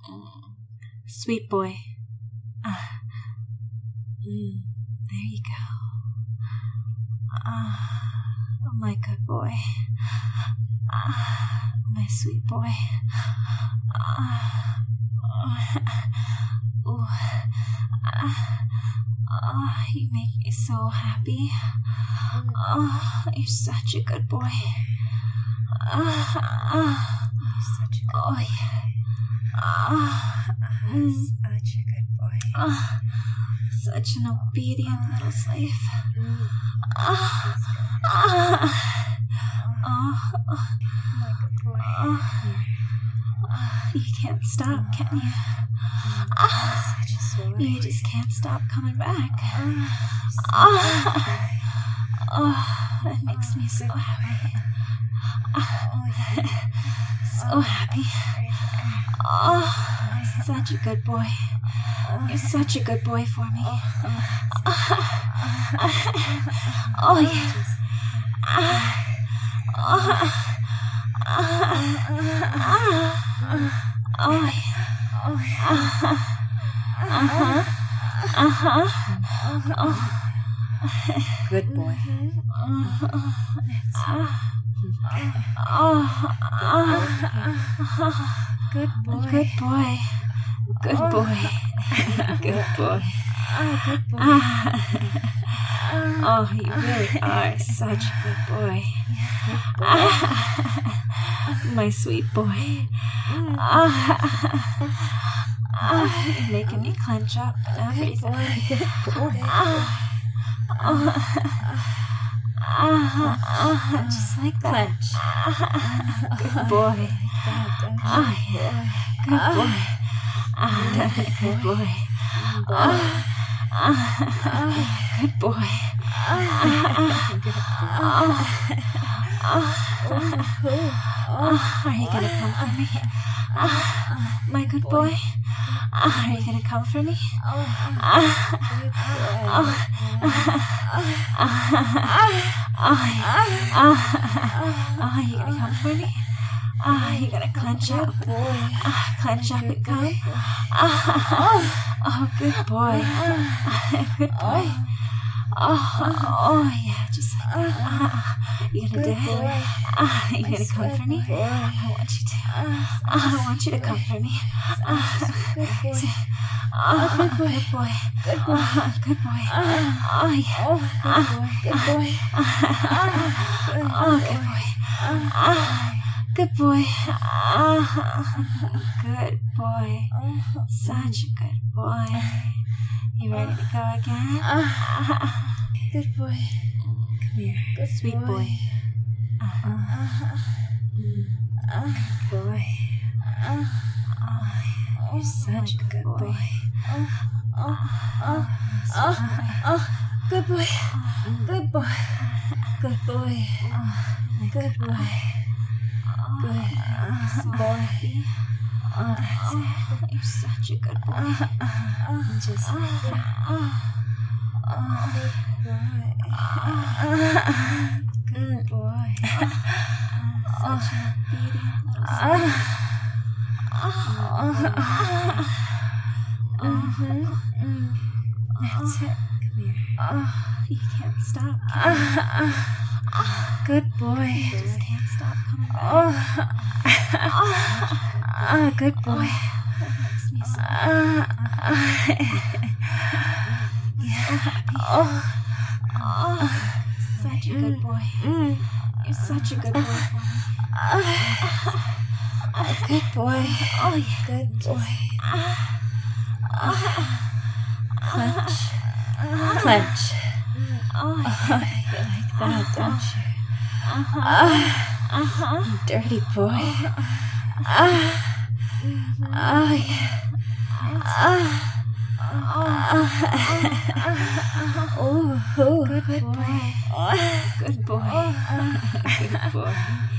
Sweet boy. There you go. My good boy. My sweet boy. You make me so happy. You're such a good boy. You're such a good boy. Such a good boy. Such an obedient little slave. My good boy. You can't stop, can you? You just can't stop coming back. That makes me so happy. So happy. Such a good boy. You're such a good boy for me. Yeah. Good boy. Good boy. Good boy. Good boy. Good boy. Good boy. You really are such a good boy. My sweet boy. You're making me clench up and everything. Just like that. Good boy. Yeah. Good boy. Good boy. Good boy. Are you gonna come for me? My good boy? Are you gonna come for me? You gonna come for me? You gonna clench up? Clench up and come? Good boy. Good boy. Yeah, just like that. You gonna do it? You gonna come for me? I want you to. I want you to come for me. Good boy. Good boy. Good boy. Good boy. Good boy. Yeah. Good boy. Good boy. Good boy. Good boy. Such a good boy. You ready to go again? Good boy. Come here. Good sweet boy. Good boy. You're such a good boy. Good boy. Good boy. Good boy. Good boy. Good boy. That's it. You're such a good boy. Just like that. Good boy. Such an obedient little That's it. Come here. You can't stop. Good boy. You just can't stop coming back. Good boy. That makes me so happy. Such a good boy. You're such a good boy for me. Good boy. Yeah. Good boy. Clench. Clench. You like that, don't you? Dirty boy. Yeah. Good boy. Good boy. Good boy. Good boy.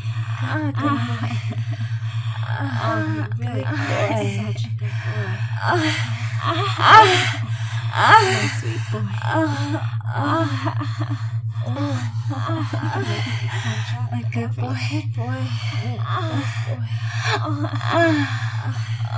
Really boy. Such a good boy. My sweet boy. My good boy. Good boy.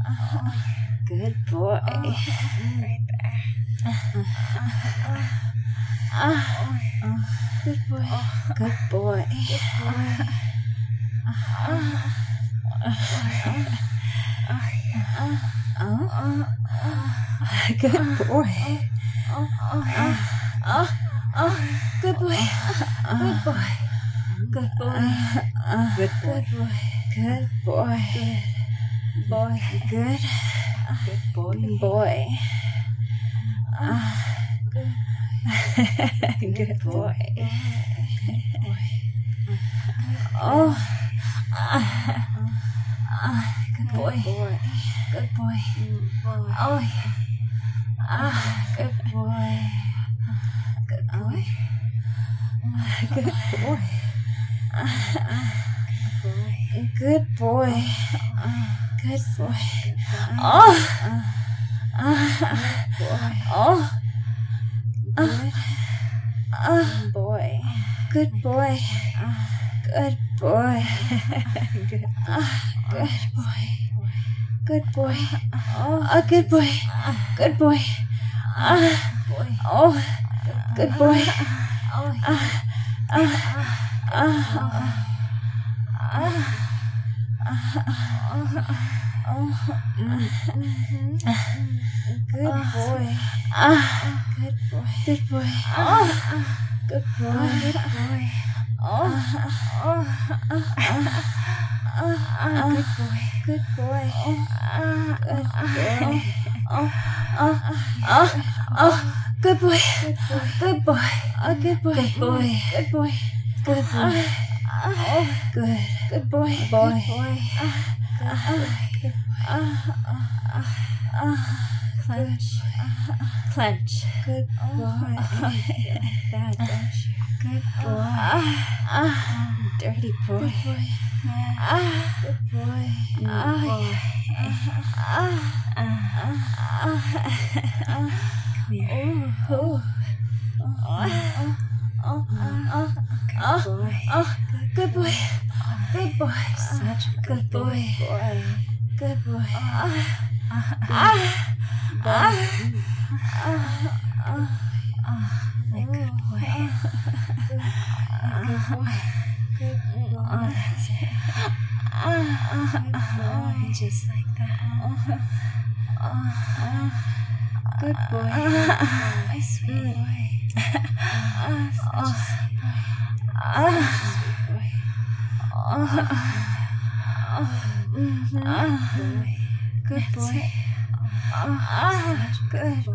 Good boy. Right there. Good boy. Good boy. Good boy. Good boy. Good boy. Good boy. Good boy. Good boy. Good boy. Good boy. Good. Good boy. Boy. Good boy. Oh. Good boy. Good boy. Oh. Good boy. Good boy. Good boy. Good boy. Good boy. Oh. Oh. Good boy. Good boy. Good boy. Good boy. Good boy. Oh, good boy. Good boy. Oh, good boy. Good boy. Good boy. Good boy. Good boy. Good boy. Good boy. Good boy. Good boy. Good boy. Good boy. Good boy. Good boy. Good boy. Good boy. Good. Good boy. Boy. Clench. Clench. Good boy. That, don't you? Good boy. Dirty boy. Good boy. Good boy. Come here. Good boy. Good boy. Such a good boy. Good boy. Good boy. Good boy. That's it. Good boy. Just like that. Good boy. My sweet boy. Such a sweet boy. Good boy. Good boy.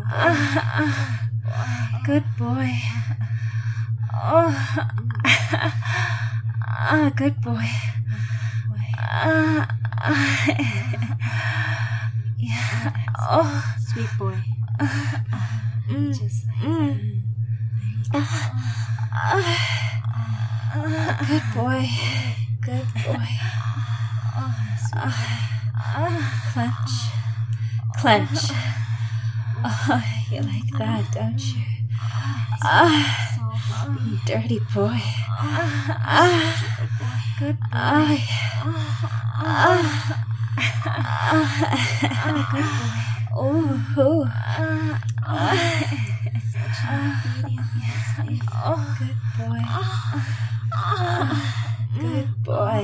Good boy. Good boy. Yeah. Sweet boy. Just like good boy. Good boy. Clench. Clench. You like that, don't you? Dirty boy. Good boy. Good boy. Oh. Such a beauty. Good boy. Good boy.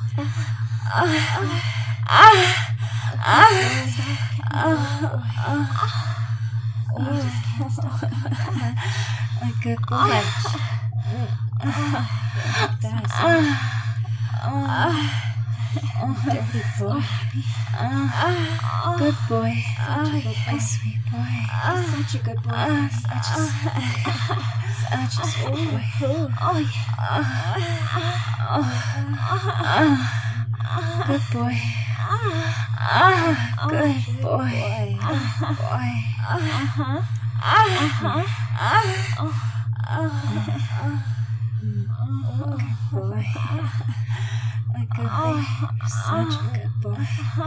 You just can't stop. A good boy. Dirty boy. Good boy. My sweet boy. Such a good boy. Such a sweet boy. Good boy. Good boy. A good boy. Such a good boy.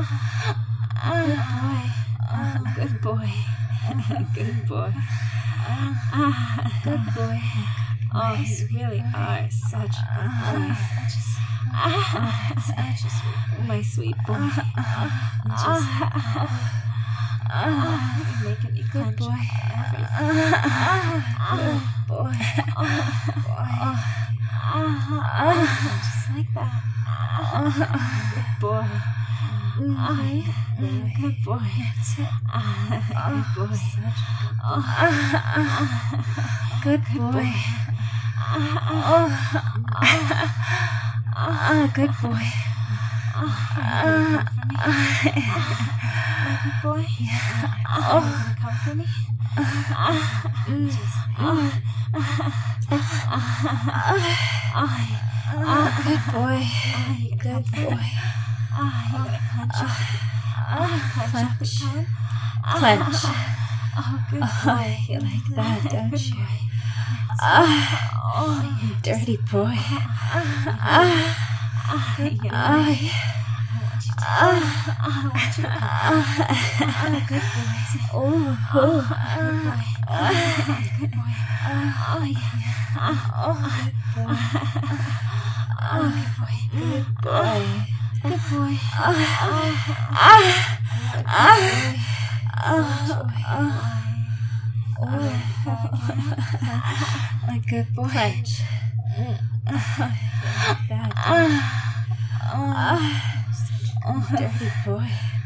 Good boy. Good boy. Good boy. Oh, you really are such a good boy. Such a sweet boy. My sweet boy. Just, you're making me clench boy. everything. Good boy. Just like that. Good boy. Good boy. That's it. Good boy. Good boy. Good boy. Good boy. You gonna come for me? Just Good boy. Good boy. You gonna clench up? Clench up the tongue? Clench. Oh, good boy. You like that, don't Good you? boy. You dirty boy. Good boy. I want you to good boy. Oh, Good boy. Good boy. Oh, yeah. Good boy. Good boy. A good boy. Clench. Dirty boy.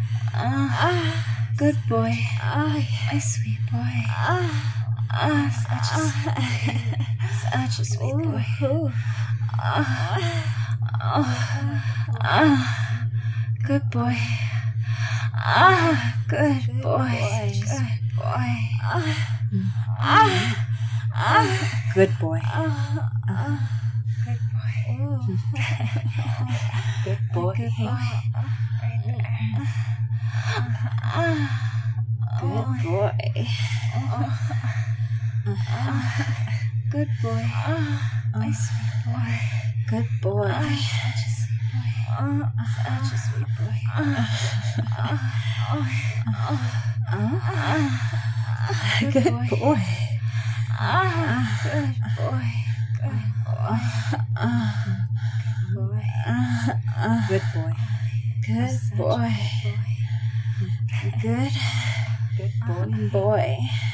Good boy. My sweet boy. Such a sweet boy. Good boy. Good boy. Good boy. Good boy. Good boy. Good boy. Good boy. Good boy. My sweet boy. Good boy. Such a sweet boy. Such a sweet boy. Good boy. Good boy. Good boy. Good boy. Good boy.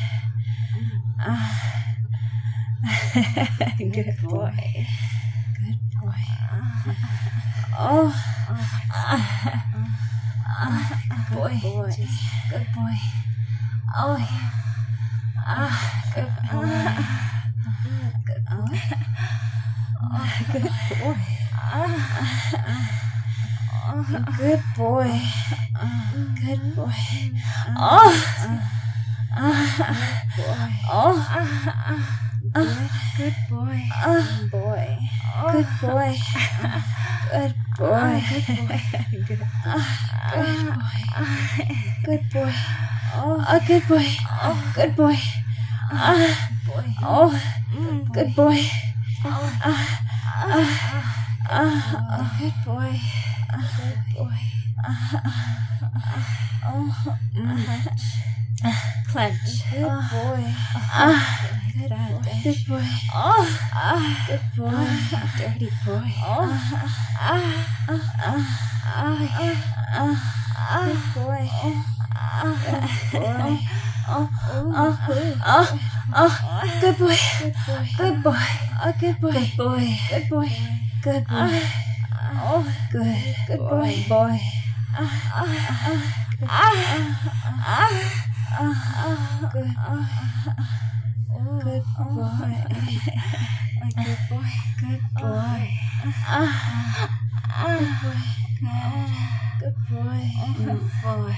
Good boy. Good boy. Oh. Good boy. Good boy. Oh yeah. Good boy. Good boy. Good boy. Good boy. Good boy. Oh. Good boy. Boy. Good boy. Good boy. Good boy. Good boy. Good boy. Good boy. Oh. Good boy. Good boy. Good boy. Clench. Good boy. Good boy. Good boy. Dirty boy. Good boy. Good boy. Good boy. Good boy. Good boy. Good boy. Good boy. Good boy. Good boy. Boy. Good boy. Good boy. Good boy. Good boy. Good boy.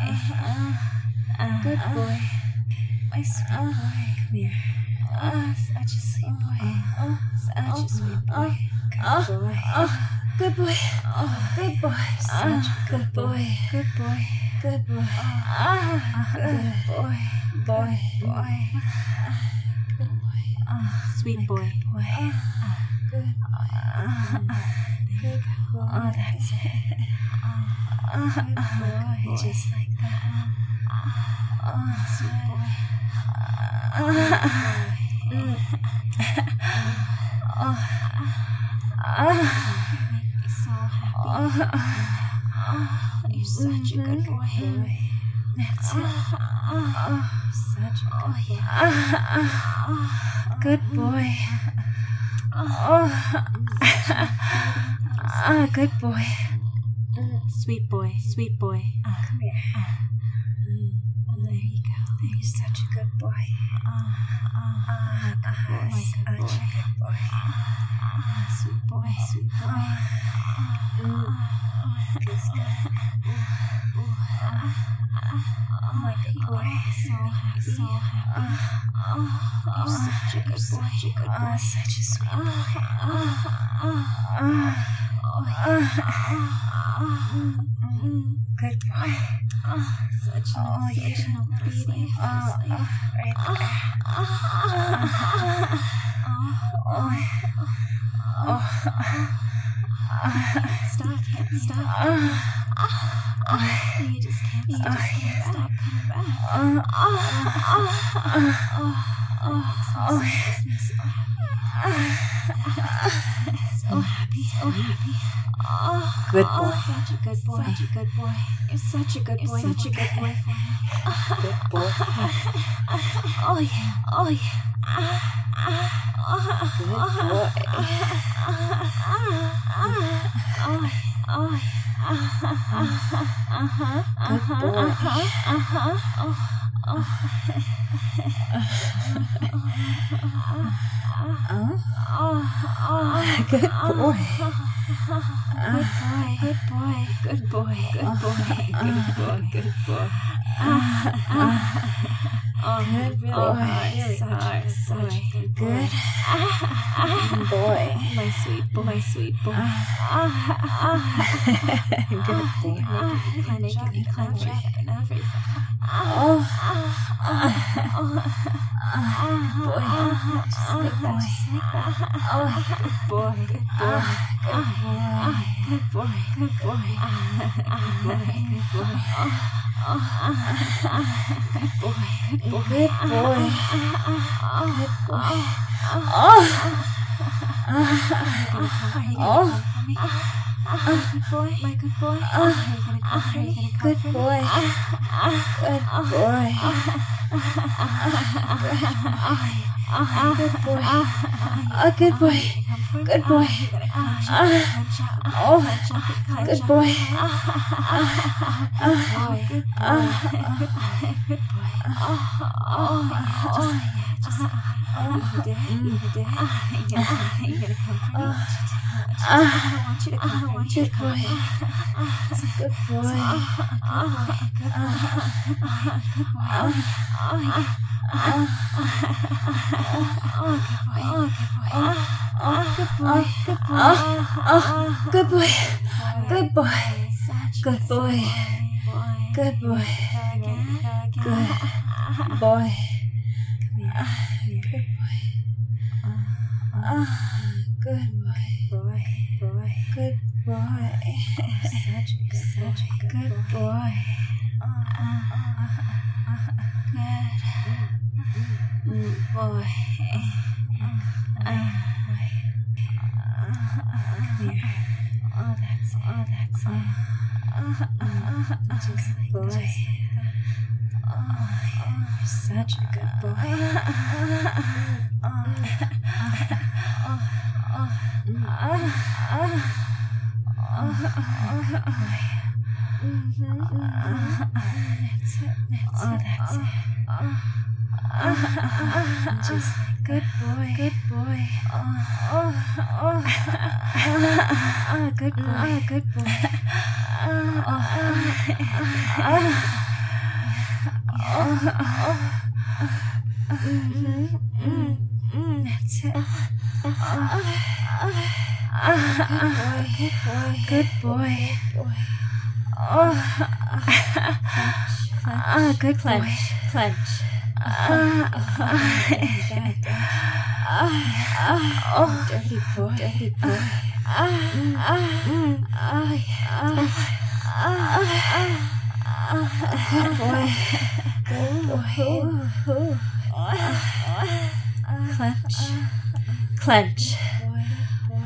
Good boy. My sweet boy. Come here. Such a sweet boy. Such a sweet boy. Good boy. Good boy. Good boy. Such a good boy. Good boy. Good boy. Good boy. Boy. Boy. Good boy. Sweet boy. Boy. Good. Good boy. Oh, that's it. Good boy. Just like that. Sweet boy. So happy. You're such a good boy. That's it. Such a good boy. Good boy. Good boy. Sweet boy, sweet boy. Come here. There you go. You're such a good boy. Such a good boy. Sweet boy, sweet boy. Feels good. My good boy. So happy, so happy. You're such a good boy, such a good boy. Such a sweet boy. Good boy. Such an exceptional baby. Right Stop, can't stop. You just can't stop coming back. So happy, so happy. Good boy. Such a good boy, such a good boy. You're such a good boy, such a good boy for me. Good boy. Oh yeah, oh yeah. Good boy. Good boy. Good boy. Good boy, good boy, good boy, good boy, good boy. Good boy. Such a good boy. Good boy. My sweet boy, sweet boy. Good boy. Making me clench up and everything. Boy. Just like that. Good boy, good boy. Good boy, good boy. Good boy, good boy. Good boy, good boy. Good boy. Good boy. Are you gonna come for me? Good boy, my good boy. Are you gonna come for me? Good boy. Good boy. Good boy. Good boy. Good boy. Good boy. I want you to come. I want you to come. Good boy. Good boy. Good boy. Good boy. Good boy. Good boy. Good boy. Good boy. Such a good boy. Good boy. That's it. Just like boy. You're such a good boy. That's it. Just like good boy. Good boy. Good boy. Good boy. That's it. Good boy. Good clench. Dirty boy. Good boy. Clench.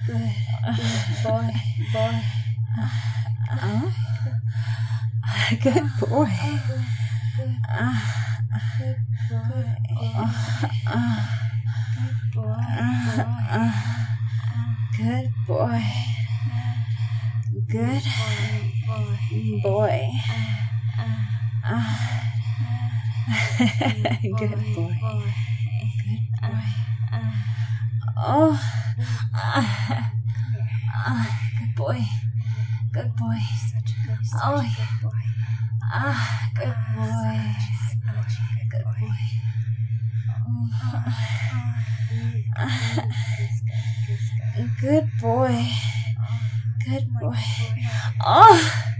Good. Boy. Good boy. Good boy. Good boy. Good boy. Oh. Good boy. Good boy. Oh. Good boy. Good boy. Good boy. Good boy. Oh.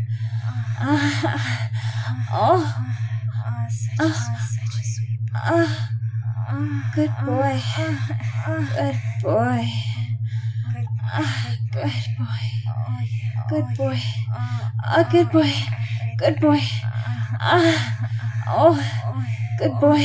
Such a sweet boy. Good boy. Good boy. Good boy. Good boy. Good boy. Good boy. Oh. Good boy.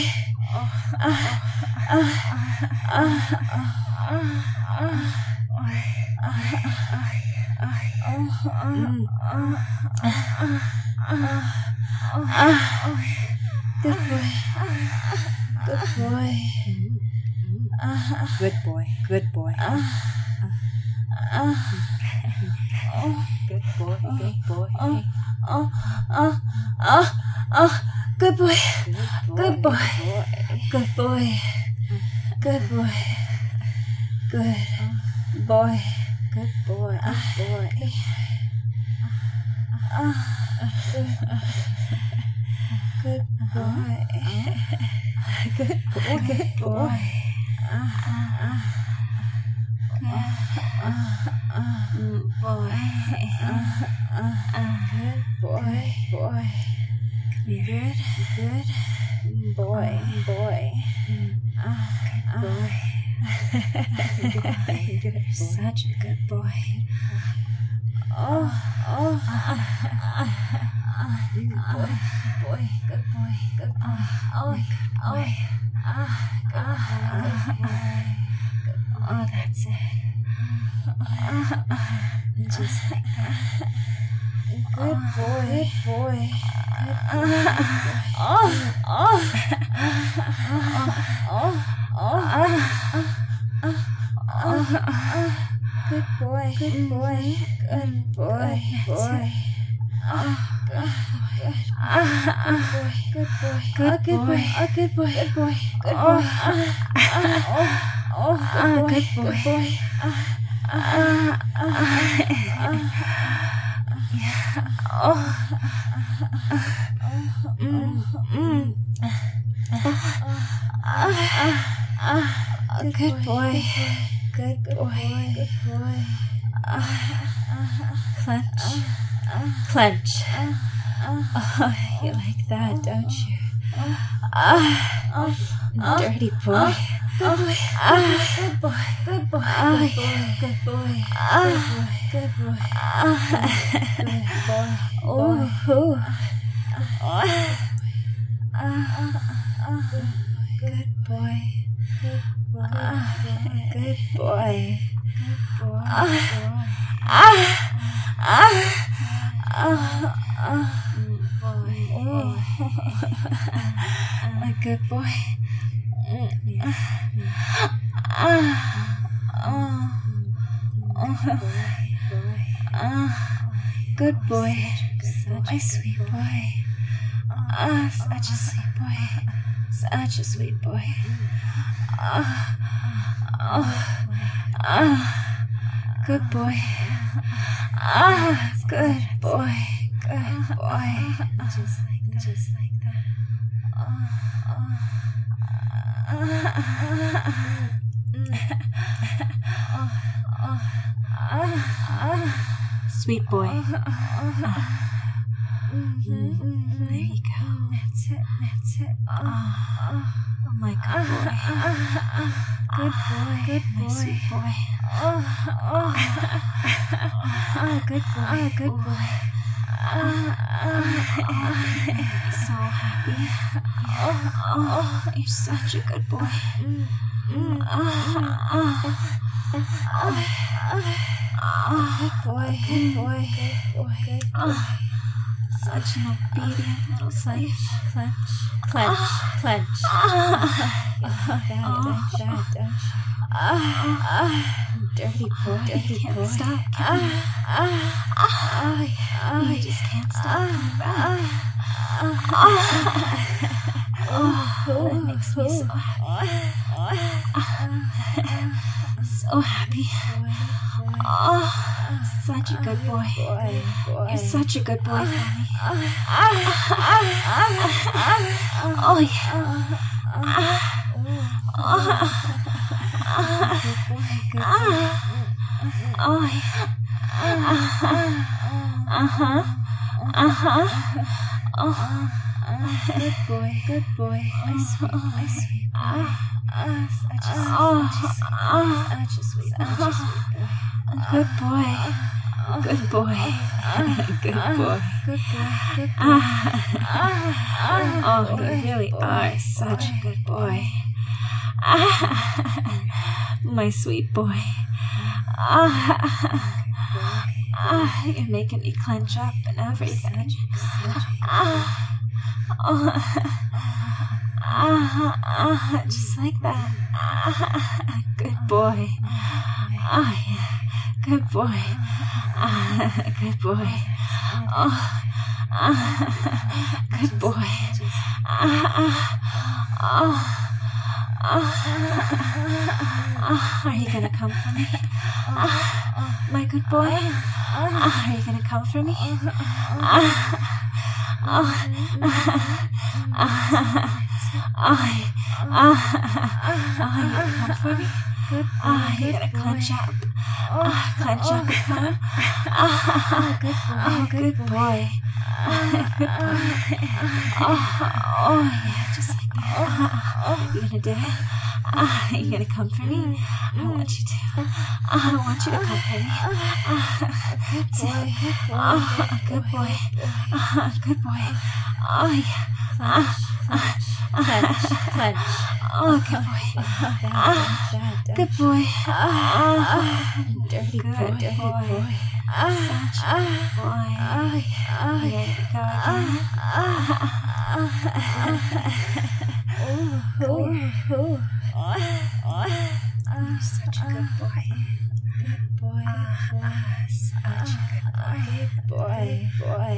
Good boy. Good boy. Good boy. Good boy. Good boy. Good boy. Good boy. Good boy. Good boy. Good boy. Good boy. Good boy. Good boy. Good boy. Good boy. Boy. Good boy. Good. Such a good boy. Good boy. Oh, that's it. Just like that. Good boy. Good boy. Good boy. Clench. Oh, you like that, don't you? Dirty boy. Good boy. Good boy. Good boy. Good boy. My sweet boy. Such a sweet boy. Such a sweet boy. Good boy. Good boy. Just like that. Sweet boy. There you go. That's it. Oh my good boy. Good boy. My sweet boy. Good boy. So happy. You're such a good boy. Good boy. Such an obedient little slave. Clench. You like that, don't you? Dirty boy. You can't stop. You just can't stop. That makes me so happy. So happy. Such a good boy. You're such a good boy for me. Oh, yeah. Good boy. My sweet boy. Such a sweet boy. Good boy. Oh, you really are such a good boy. My sweet boy. You're making me clench up and everything. Just like that. Good boy. Oh, yeah. Good boy. Good boy. Good boy. Are you gonna come for me? My good boy? Are you gonna come for me? You gonna come for me? You're gonna clench up. Clench up. Good boy. Good boy. Yeah, just like that. You gonna do it? You gonna come for me? I want you to. I want you to come for me. Good boy. Good boy. Oh, yeah. Clench. Oh, good boy. Good boy. Dirty boy. Such a good boy. Here we go again. You're such a good boy. Good boy. Such a good boy.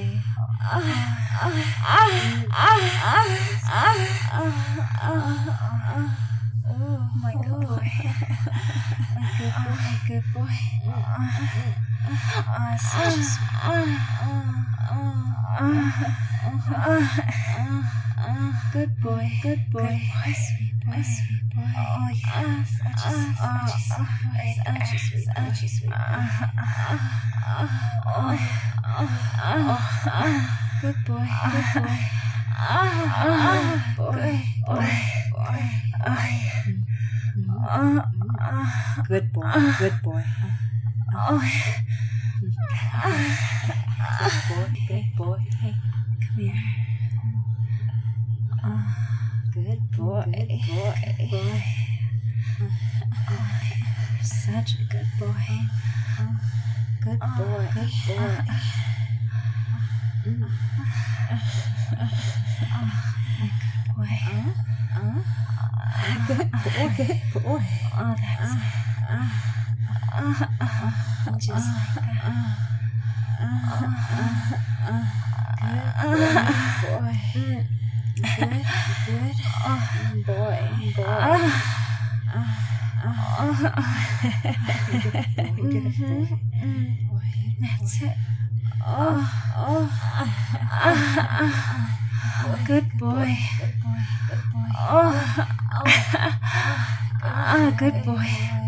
Oh, my good boy. My good boy. Such a sweet good boy. Good boy. Sweet boy. Sweet boy. Oh, yeah. Such a sweet boy. Good boy. Good boy. Good boy. Good boy. Good boy. Hey, come here. Good boy. Good boy. You're such a good boy. Good boy. Good boy. Good boy. Good boy. Oh, that's just like that. Good boy. Good boy. That's it. Good boy. Good boy.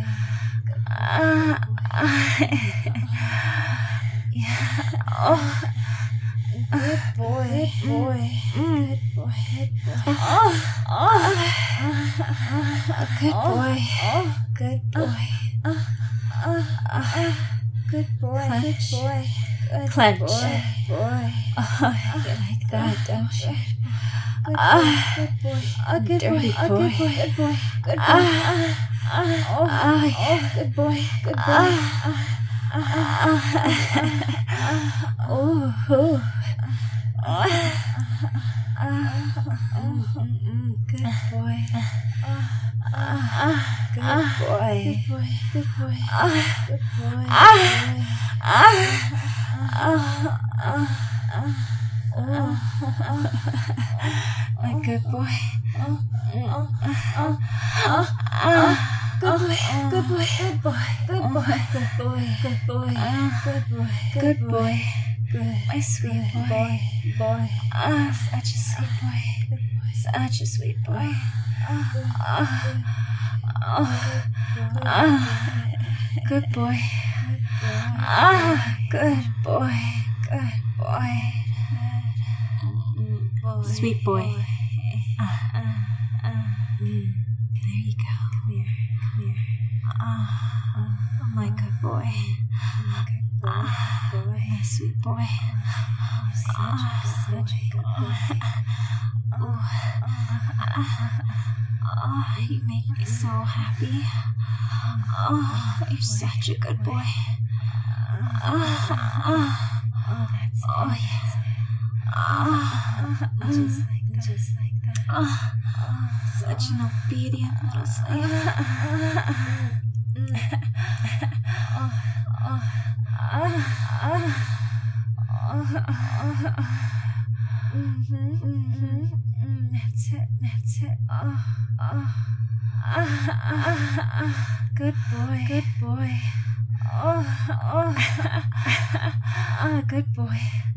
Good boy. Good boy. Good boy. Good boy. Good boy. Clench. Good boy. Clench. Boy. You like that, don't you? Good boy. Good boy. Good boy. Good boy. Good boy. Good boy. Good boy. Good boy. Good boy. My good boy. Good boy. Good boy. My sweet boy. Such a sweet boy. Such a sweet boy. Good boy. Good boy. Sweet boy. There you go. Come here. My good boy. My sweet boy. Such a good boy. You make me so happy. You're such a good boy. That's it. Just like that. Such an obedient little slave. That's it. Good boy. Good boy. Good boy.